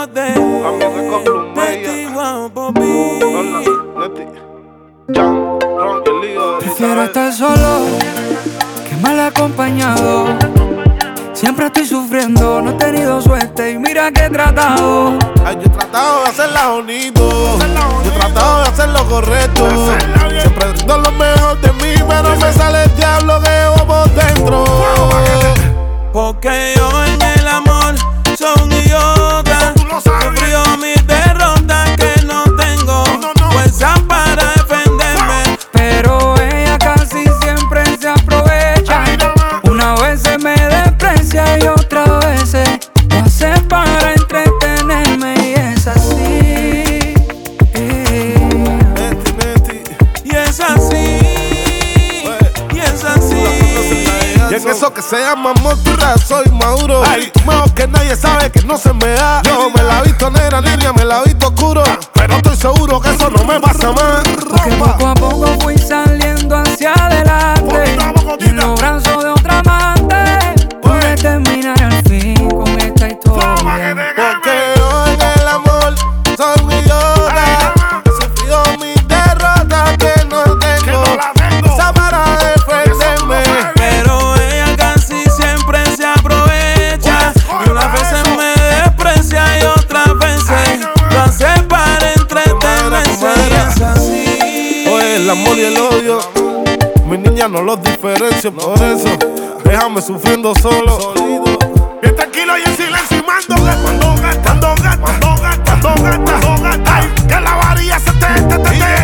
bote. Prefiero estar solo que mal acompañado. Siempre estoy sufriendo, no he tenido suerte y mira que he tratado. Ay, yo he tratado de hacerla bonito, yo he tratado de hacer lo correcto. Siempre brindo lo mejor de mí, pero me sale el diablo que llevo por dentro. Porque yo en el amor soy un idiota. Sufrió mis derrotas que no tengo fuerza para defenderme. Pero ella casi siempre se aprovecha. Una vez se me desprecia y otra vez lo hace para entretenerme. Y es así, y es así, y es así. Y en eso que se llama amor, soy maduro. Ay, mejor que nadie sabe que no se me da. Yo me la he visto negra, niña, me la he visto oscuro, pero estoy seguro que eso no me pasa más. Porque poco a poco fui saliendo hacia adelante. Y en los brazos de otra amante pude terminar al fin con esta historia. Porque yo en el amor soy un idiota. Sufrido mis derrotas que no tengo fuerza para defenderme. Pero ella casi siempre se aprovecha. Y unas veces me desprecia y otras veces lo hace para entretenerse. Y es así. Oye, el amor y el odio, mi niña, no los diferencio. Por eso, déjame sufriendo solo. Bien tranquilo y en silencio y mando gata. Ay, que la varilla se pero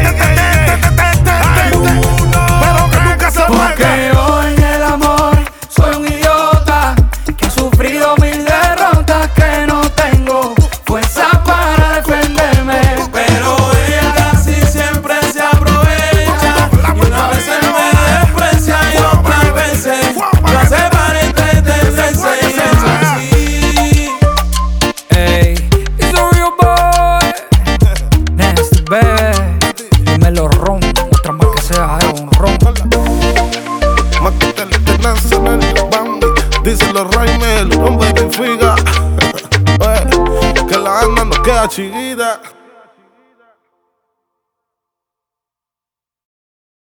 que nunca se Porque yo en el amor soy un idiota que ha sufrido mil derrotas que no tengo fuerza para defenderme. Pero ella casi siempre se aprovecha. Y una vez me desprecia y otras veces lo hace para entretenerse. Y es así. Ey, it's a real boy. Nasty baby. Dímelo ron, otra más que sea un ron. Máquete el internacional, Bambi. Dicen los Raimel, hombre de figa. Que la alma nos queda chiquita.